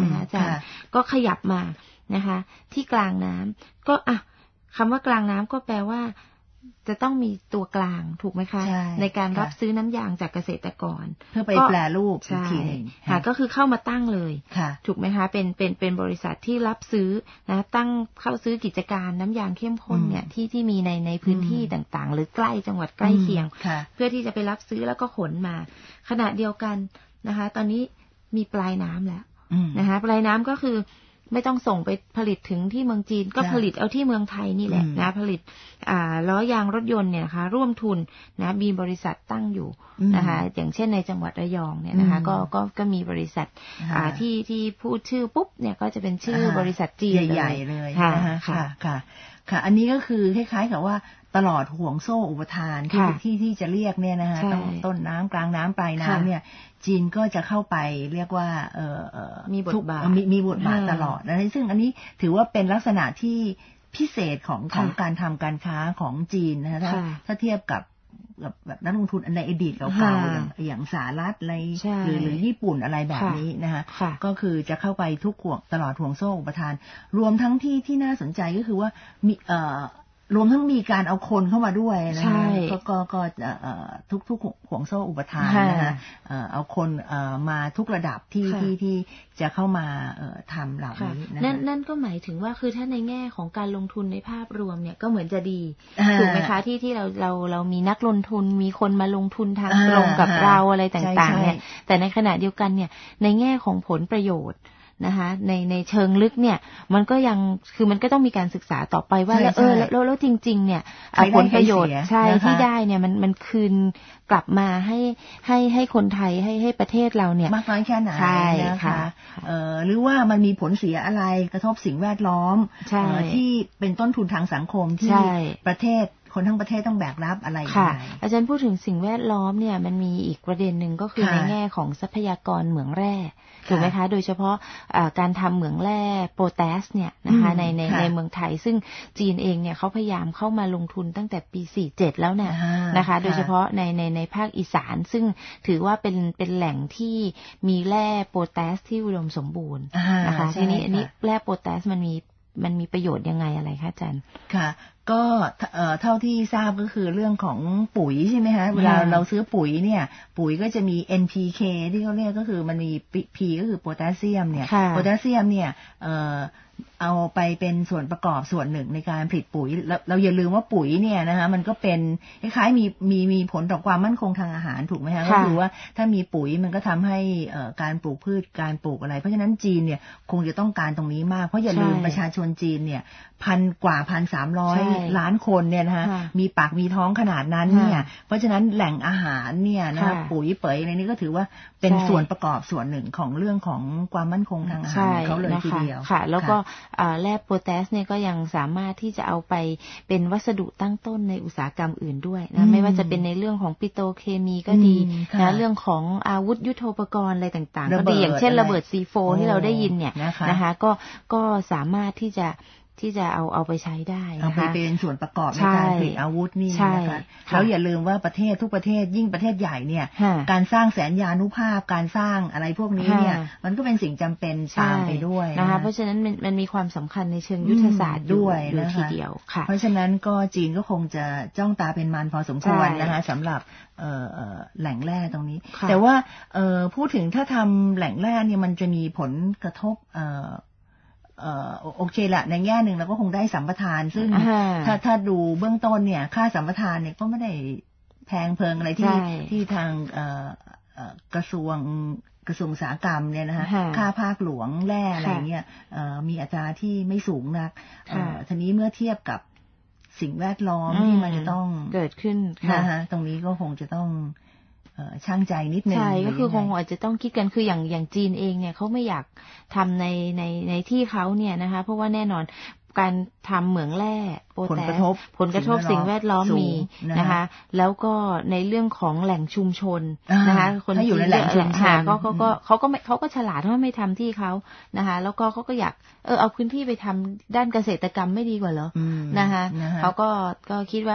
Speaker 4: มคะอาจารย์ก็ขยับมานะคะที่กลางน้ำก็อ่ะคำว่ากลางน้ำก็แปลว่าจะต้องมีตัวกลางถูกไหมคะ
Speaker 3: ใ,
Speaker 4: ในการรับซื้อน้ำยางจากเกษตรกร
Speaker 3: เพื่อไปแปรรูปอีกทีนึง
Speaker 4: ค่ะก็คือเข้ามาตั้งเลยถูกไหมคะเป็นเป็นเป็นบริษัทที่รับซื้อนะตั้งเข้าซื้อกิจการน้ำยางเข้มข้นเนี่ยที่ที่มีในในพื้นที่ต่างๆหรือใกล้จังหวัดใกล้เคียงเพื่อที่จะไปรับซื้อแล้วก็ขนมาขณะเดียวกันนะคะตอนนี้มีปลายน้ำแล้วนะคะปลายน้ำก็คือไม่ต้องส่งไปผลิตถึงที่เมืองจีนก็ผลิตเอาที่เมืองไทยนี่แหละนะผลิตอ่าล้อยางรถยนต์เนี่ยนะคะร่วมทุนนะมีบริษัทตั้งอยู่นะคะอย่างเช่นในจังหวัดระยองเนี่ยนะคะก็ก็ก็มีบริษัทอ่าที่ที่พูดชื่อปุ๊บเนี่ยก็จะเป็นชื่อบริษัทจีน
Speaker 3: ใหญ่ๆเลยนะคะค่ะค่ะค่ะอันนี้ก็คือคล้ายๆกับว่าตลอดห่วงโซ่อุปทานที่ที่ที่จะเรียกเนี่ยนะคะต้นต้นน้ำกลางน้ำปลายน้ำเนี่ยจีนก็จะเข้าไปเรียกว่าเอ่อ
Speaker 4: มีบทบาท
Speaker 3: มีมีบทบาทตลอดนะซึ่งอันนี้ถือว่าเป็นลักษณะที่พิเศษของของการทำการค้าของจีนนะคะถ้าถ้าเทียบกับแบบนักลงทุนในอดีตเก่าๆอย่างอย่างสหรัฐอะไรหรือหรือญี่ปุ่นอะไรแบบนี้นะคะก็คือจะเข้าไปทุกห่วงตลอดห่วงโซ่อุปทานรวมทั้งที่ที่น่าสนใจก็คือว่ามีเอ่อรวมทั้งมีการเอาคนเข้ามาด้วยนะคะก็ก็ก็ทุกทุกห่วงโซ่อุปทานนะคะเอาคนมาทุกระดับที่ที่ที่จะเข้ามาทำเหล่านี้
Speaker 4: นั่นนั่นก็หมายถึงว่าคือถ้าในแง่ของการลงทุนในภาพรวมเนี่ยก็เหมือนจะดีถูกไหมคะที่ที่เราเราเรามีนักลงทุนมีคนมาลงทุนทางตรงกับเราอะไรต่างๆเนี่ยแต่ในขณะเดียวกันเนี่ยในแง่ของผลประโยชน์นะคะในในเชิงลึกเนี่ยมันก็ยังคือมันก็ต้องมีการศึกษาต่อไปว่าแล้วเออแล้วแล้วจริงๆเนี่ยผลประโยชน์ใช่ที่ได้เนี่ยมันมันคืนกลับมาให้ให้ให้คนไทยให้ให้ประเทศเราเนี่ย
Speaker 3: มากน้อยแค่ไหนนะคะเอ่อหรือว่ามันมีผลเสียอะไรกระทบสิ่งแวดล้อมที่เป็นต้นทุนทางสังคมที่ประเทศคนทั้งประเทศต้องแบกรับอะไรอย่างไร
Speaker 4: อาจารย์พูดถึงสิ่งแวดล้อมเนี่ยมันมีอีกประเด็นหนึ่งก็คือในแง่ของทรัพยากรเหมืองแร่ถูกไหมคะโดยเฉพาะการทำเหมืองแร่โพแทสเนี่ยนะคะในในในเมืองไทยซึ่งจีนเองเนี่ยเขาพยายามเข้ามาลงทุนตั้งแต่ปีสี่สิบเจ็ดแล้วเนี่ยนะคะโดยเฉพาะในในในภาคอีสานซึ่งถือว่าเป็นเป็นแหล่งที่มีแร่โพแทสที่อุดมสมบูรณ์นะคะทีนี้อันนี้แร่โพแทสมันมีมันมีประโยชน์ยังไงอะไรคะอาจารย์
Speaker 3: ค่ะก็เท่าที่ทราบก็คือเรื่องของปุ๋ยใช่ไหมคะเวลาเราซื้อปุ๋ยเนี่ยปุ๋ยก็จะมี เอ็น พี เค ที่เขาเรียกก็คือมันมี P ก็คือโพแทสเซียมเนี่ยโพแทสเซียมเนี่ยเอาไปเป็นส่วนประกอบส่วนหนึ่งในการผลิตปุ๋ยเราอย่าลืมว่าปุ๋ยเนี่ยนะคะมันก็เป็นคล้ายๆมีมีมีผลต่อความมั่นคงทางอาหารถูกไหมคะก็คือว่าถ้ามีปุ๋ยมันก็ทำให้การปลูกพืชการปลูกอะไรเพราะฉะนั้นจีนเนี่ยคงจะต้องการตรงนี้มากเพราะอย่าลืมประชาชนจีนเนี่ยพันกว่าพันสามร้อยล้านคนเนี่ยนะคะมีปากมีท้องขนาดนั้นเนี่ยเพราะฉะนั้นแหล่งอาหารเนี่ยนะคะปุ๋ยเป๋ยอะไรนี้ก็ถือว่าเป็นส่วนประกอบส่วนหนึ่งของเรื่องของความมั่นคงทางอาหารเขาเลยทีเดียว
Speaker 4: ค่ะแล้วก็แร่โพแทสเนี่ยก็ยังสามารถที่จะเอาไปเป็นวัสดุตั้งต้นในอุตสาหกรรมอื่นด้วยนะไม่ว่าจะเป็นในเรื่องของปิโตรเคมีก็ดีนะเรื่องของอาวุธยุทโธปกรณ์อะไรต่างๆก็ดีอย่างเช่นระเบิด ซี โฟร์ ที่เราได้ยินเนี่ยนะคะก็ก็สามารถที่จะที่จะเอาเอาไปใช้ได้
Speaker 3: เอาไปเป็นส่วนประกอบในการผลิตอาวุธนี่นะคะแล้วอย่าลืมว่าประเทศทุกประเทศยิ่งประเทศใหญ่เนี่ยการสร้างแสนยานุภาพการสร้างอะไรพวกนี้เนี่ยมันก็เป็นสิ่งจำเป็นตามไปด้วย
Speaker 4: นะคะเพราะฉะนั้นมันมันมีความสำคัญในเชิงยุทธศาสตร์ด้วยทีเดียวค่ะ
Speaker 3: เพราะฉะนั้นก็จีนก็คงจะจ้องตาเป็นมันพอสมควรนะคะสำหรับแหล่งแร่ตรงนี้แต่ว่าพูดถึงถ้าทำแหล่งแร่เนี่ยมันจะมีผลกระทบเอ่อโอเคละในแง่หนึ่งเราก็คงได้สัมปทานซึ่งถ้าถ้าดูเบื้องต้นเนี่ยค่าสัมปทานเนี่ยก็ไม่ได้แพงเพลิงอะไรที่ที่ทางเอ่อกระทรวงกระทรวงอุตสาหกรรมเนี่ยนะคะค่าภาคหลวงแร่อะไรเงี้ยมีอัตราที่ไม่สูงนักทีนี้เมื่อเทียบกับสิ่งแวดล้อมที่มันจะต้อง
Speaker 4: เกิดขึ้น
Speaker 3: นะคะตรงนี้ก็คงจะต้องช่างใจนิดนึง
Speaker 4: ใช่ก็คือคงอาจจะต้องคิดกันคืออย่างอย่างจีนเองเนี่ยเขาไม่อยากทำในในในที่เขาเนี่ยนะคะเพราะว่าแน่นอนการทำเหมืองแร่
Speaker 3: ผลกระทบ
Speaker 4: ผลกระทบสิ่งแวดล้อมมีนะคะแล้วก็ในเรื่องของแหล่งชุมชนนะคะคนที่อยู่ในแหล่งชุมชนก็เขาก็เขาก็เขาก็ฉลาดว่าไม่ทำที่เขานะคะแล้วก็เขาก็อยากเออเอาพื้นที่ไปทำด้านเกษตรกรรมไม่ดีกว่าเหรอนะคะเขาก็ก็คิดว่าเออ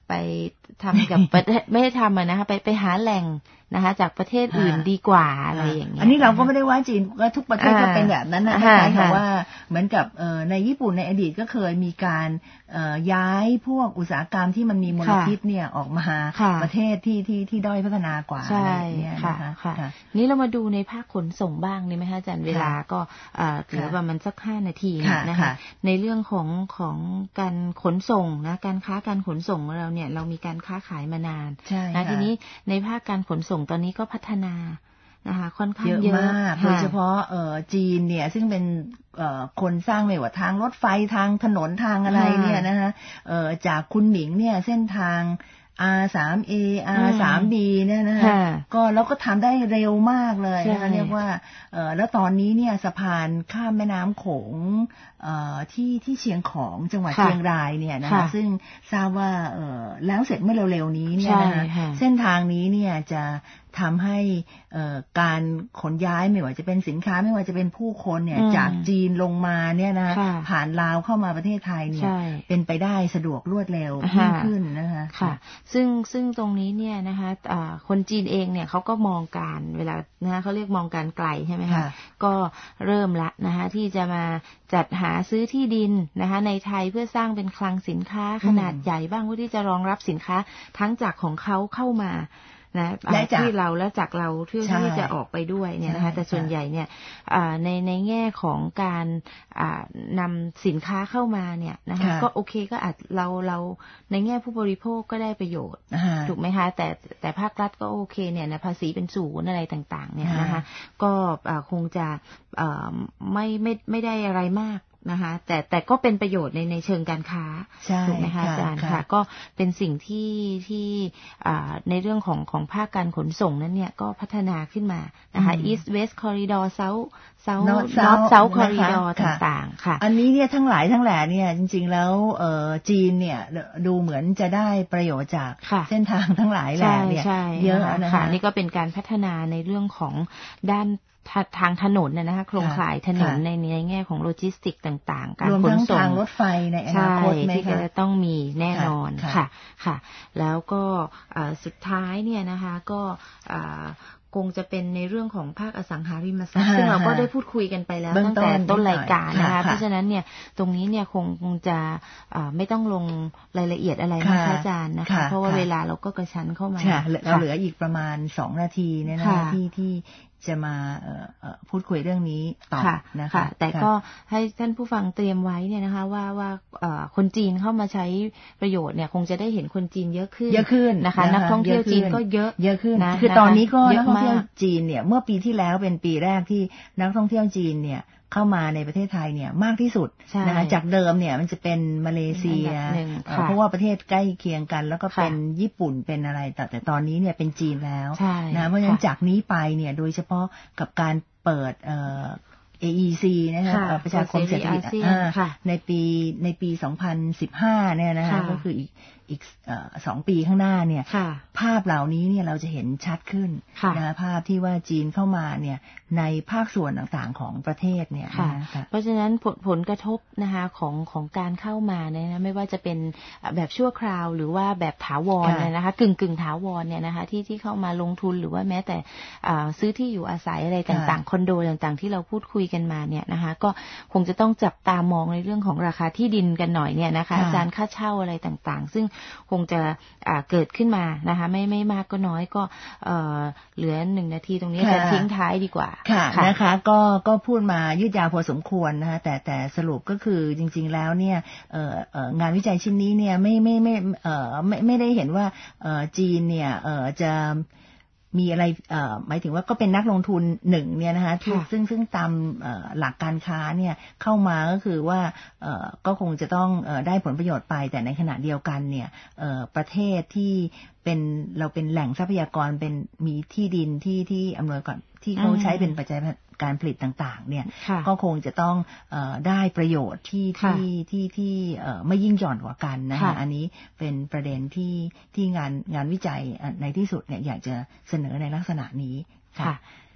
Speaker 4: ไปทำกับ ไม่ได้ทำอะนะคะไปไปหาแหล่งนะคะจากประเทศอื่นดีกว่าอะไรอย่างเงี้ย
Speaker 3: อันนี้เราก็ไม่ได้ว่าจีนก็ทุกประเทศก็เป็นแบบนั้นนะคล้ายๆกับว่าเหมือนกับในญี่ปุ่นในอดีตก็เคยมีการย้ายพวกอุตสาหกรรมที่มันมีมลพิษเนี่ยออกมาประเทศที่ที่ที่ด้อยพัฒนากว่าอะไรอย่างเงี้ยนะคะ
Speaker 4: นี่เรามาดูในภาคขนส่งบ้างดีไหมคะอาจารย์เวลาก็เหลือประมาณสักห้านาทีนะคะในเรื่องของของการขนส่งนะการค้าการขนส่งของเราเนี่ยเรามีการค้าขายมานานนะทีนี้ในภาคการขนส่งตอนนี้ก็พัฒนานะคะค่อนข้างเยอะ
Speaker 3: มากโดยเฉพาะจีนเนี่ยซึ่งเป็นคนสร้างไม่ว่าทางรถไฟทางถนนทางอะไรเนี่ยนะคะจากคุณหมิงเนี่ยเส้นทาง อาร์ ทรี เอ อาร์ ทรี บี เนี่ยนะคะก็แล้วก็ทำได้เร็วมากเลยนะคะเรียกว่าแล้วตอนนี้เนี่ยสะพานข้ามแม่น้ำโขงที่ที่เชียงของจังหวัดเชียงรายเนี่ยนะคะซึ่งทราบว่าแล้วเสร็จเมื่อเร็วๆนี้เนี่ยนะคะเส้นทางนี้เนี่ยจะทำให้การขนย้ายไม่ว่าจะเป็นสินค้าไม่ว่าจะเป็นผู้คนเนี่ยจากจีนลงมาเนี่ยนะผ่านลาวเข้ามาประเทศไทยเนี่ยเป็นไปได้สะดวกรวดเร็วยิ่งขึ้นนะคะ
Speaker 4: ค่ะซึ่งซึ่งตรงนี้เนี่ยนะคะคนจีนเองเนี่ยเขาก็มองการเวลานะเขาเรียกมองการไกลใช่ไหมคะก็เริ่มละนะคะที่จะมาจัดหาซื้อที่ดินนะคะในไทยเพื่อสร้างเป็นคลังสินค้าขนาดใหญ่บ้างเพื่อที่จะรองรับสินค้าทั้งจากของเขาเข้ามานะที่เราและจากเราเพื่อที่จะออกไปด้วยเนี่ยนะคะแต่ส่วนใหญ่เนี่ยในในแง่ของการนำสินค้าเข้ามาเนี่ยนะคะก็โอเคก็อาจเราเราในแง่ผู้บริโภคก็ได้ประโยชน์ถูกไหมคะแต่แต่ภาครัฐก็โอเคเนี่ยนะภาษีเป็นศูนย์อะไรต่างๆเนี่ยนะคะก็คงจะไม่ไม่ไม่ได้อะไรมากนะคะแต่แต่ก็เป็นประโยชน์ในในเชิงการค้าถูกไหมคะอาจารย์ค่ะก็เป็นสิ่งที่ที่ในเรื่องของของภาคการขนส่งนั้นเนี่ยก็พัฒนาขึ้นมานะคะ East West Corridor South South North South Corridor ต่างๆค่ะ
Speaker 3: อันนี้เนี่ยทั้งหลายทั้งแหล่เนี่ยจริงๆแล้วจีนเนี่ยดูเหมือนจะได้ประโยชน์จากเส้นทางทั้งหลายแหล่เนี่ยเยอะนะคะ
Speaker 4: นี่ก็เป็นการพัฒนาในเรื่องของด้านทางถนนน่ะนะคะโครงข่ายถนนในในแง่ของโลจิสติกต่างๆการขนส่ง
Speaker 3: ทางรถไฟในอนาคตไหมคะ
Speaker 4: ที่จะต้องมีแน่นอนค่ะค่ะแล้วก็สุดท้ายเนี่ยนะคะก็คงจะเป็นในเรื่องของภาคอสังหาริมทรัพย์ซึ่งเราก็ได้พูดคุยกันไปแล้วตั้งแต่ต้นรายการนะคะเพราะฉะนั้นเนี่ยตรงนี้เนี่ยคงคงจะไม่ต้องลงรายละเอียดอะไรนะคะอาจารย์นะคะเพราะว่าเวลาเราก็กระชั้นเข้ามา
Speaker 3: เราเหลืออีกประมาณสองนาทีเนี่ยนะคะที่ที่จะมาพูดคุยเรื่องนี้ต่อนะคะ
Speaker 4: แต่ก็ให้ท่านผู้ฟังเตรียมไว้เนี่ยนะคะว่าว่าคนจีนเข้ามาใช้ประโยชน์เนี่ยคงจะได้เห็นคนจีนเยอะขึ้น
Speaker 3: เยอะขึ้น
Speaker 4: นะคะนักท่องเที่ยวจีนก็เยอะ
Speaker 3: เยอะขึ้นคือตอนนี้ก็นักท่องเที่ยวจีนเนี่ยเมื่อปีที่แล้วเป็นปีแรกที่นักท่องเที่ยวจีนเนี่ยเข้ามาในประเทศไทยเนี่ยมากที่สุดนะคะจากเดิมเนี่ยมันจะเป็นมาเลเซียเพราะว่าประเทศใกล้เคียงกันแล้วก็เป็นญี่ปุ่นเป็นอะไรแต่แต่ตอนนี้เนี่ยเป็นจีนแล้วนะเพราะฉะนั้นจากนี้ไปเนี่ยโดยเฉพาะกับการเปิดเอ่อ เอ อี ซี นะคะประชาคมเศรษฐกิจในปีในปีสองพันสิบห้าเนี่ยนะคะก็คืออีกอีกสองปีข้างหน้าเนี่ยภาพเหล่านี้เนี่ยเราจะเห็นชัดขึ้นนะภาพที่ว่าจีนเข้ามาเนี่ยในภาคส่วนต่างๆของประเทศเนี่ย
Speaker 4: เพราะฉะนั้นผลผลกระทบนะคะของของการเข้ามาเนี่ยนะไม่ว่าจะเป็นแบบชั่วคราวหรือว่าแบบถาวรเนี่ยนะคะกึ่งกึ่งถาวรเนี่ยนะคะที่ที่เข้ามาลงทุนหรือว่าแม้แต่ซื้อที่อยู่อาศัยอะไรต่างๆคอนโดต่างๆที่เราพูดคุยกันมาเนี่ยนะคะก็คงจะต้องจับตามองในเรื่องของราคาที่ดินกันหน่อยเนี่ยนะคะอาจารย์ค่าเช่าอะไรต่างๆซึ่งคงจะเกิดขึ้นมานะคะไม่ไม่มากก็น้อยก็เหลือหนึ่งนาทีตรงนี้จะทิ้งท้ายดีกว่า
Speaker 3: ค่ะนะคะก็ก็พูดมายืดยาวพอสมควรนะคะแต่แต่สรุปก็คือจริงๆแล้วเนี่ยงานวิจัยชิ้นนี้เนี่ยไม่ไม่ไม่ไม่ไม่ได้เห็นว่าจีนเนี่ยจะมีอะไรหมายถึงว่าก็เป็นนักลงทุนหนึ่งเนี่ยนะคะซึ่งซึ่งตามหลักการค้าเนี่ยเข้ามาก็คือว่าก็คงจะต้องได้ผลประโยชน์ไปแต่ในขณะเดียวกันเนี่ยประเทศที่เป็นเราเป็นแหล่งทรัพยากรเป็นมีที่ดินที่ที่อำนวยก่อนที่เขาใช้เป็นปัจจัยการผลิตต่างๆเนี่ยก็คงจะต้องเอ่อได้ประโยชน์ที่ที่ที่ที่เอ่อไม่ยิ่งหย่อนกว่ากันนะคะอันนี้เป็นประเด็นที่ที่งานงานวิจัยในที่สุดเนี่ยอยากจะเสนอในลักษณะนี้
Speaker 4: ค่ะ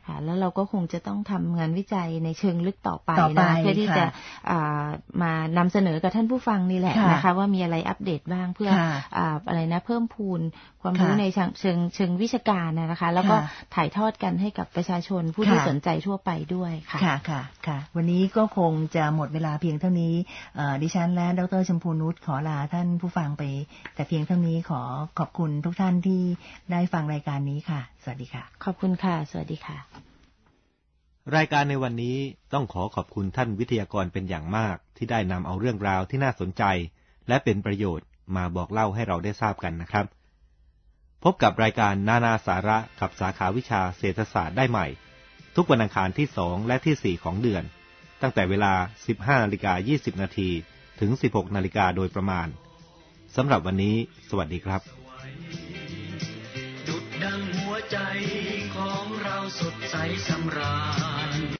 Speaker 4: ค่ะแล้วเราก็คงจะต้องทำงานวิจัยในเชิงลึกต่อไป
Speaker 3: ต่อไป
Speaker 4: นะเพื่อที่จะ
Speaker 3: ค่ะ
Speaker 4: อ่ามานำเสนอกับท่านผู้ฟังนี่แหละ
Speaker 3: ค่ะ
Speaker 4: นะคะว่ามีอะไรอัปเดตบ้างเพื่อ
Speaker 3: ค่ะ
Speaker 4: อ่าอะไรนะเพิ่มพูนความรู้
Speaker 3: ค่ะ
Speaker 4: ในเชิงเชิงเชิงวิชาการนะคะ แล้วก็
Speaker 3: ค่ะ
Speaker 4: ถ่ายทอดกันให้กับประชาชนผู้ที่
Speaker 3: ค่ะ
Speaker 4: สนใจทั่วไปด้วยค่ะ
Speaker 3: ค่ะค่ะค่ะวันนี้ก็คงจะหมดเวลาเพียงเท่านี้เอ่อดิฉันและดร.ชมพูนุชขอลาท่านผู้ฟังไปแต่เพียงเท่านี้ขอขอบคุณทุกท่านที่ได้ฟังรายการนี้ค่ะสวัสดีค่ะ
Speaker 4: ขอบคุณค่ะสวัสดีค่ะ
Speaker 2: รายการในวันนี้ต้องขอขอบคุณท่านวิทยากรเป็นอย่างมากที่ได้นำเอาเรื่องราวที่น่าสนใจและเป็นประโยชน์มาบอกเล่าให้เราได้ทราบกันนะครับพบกับรายการนานาสาระกับสาขาวิชาเศรษฐศาสตร์ได้ใหม่ทุกวันอังคารที่สองและที่สี่ของเดือนตั้งแต่เวลา สิบห้านาฬิกายี่สิบนาทีถึง สิบหกนาฬิกาโดยประมาณสำหรับวันนี้สวัสดีครับ
Speaker 1: ดุจดังหัวใจของเราสดใสสำราญ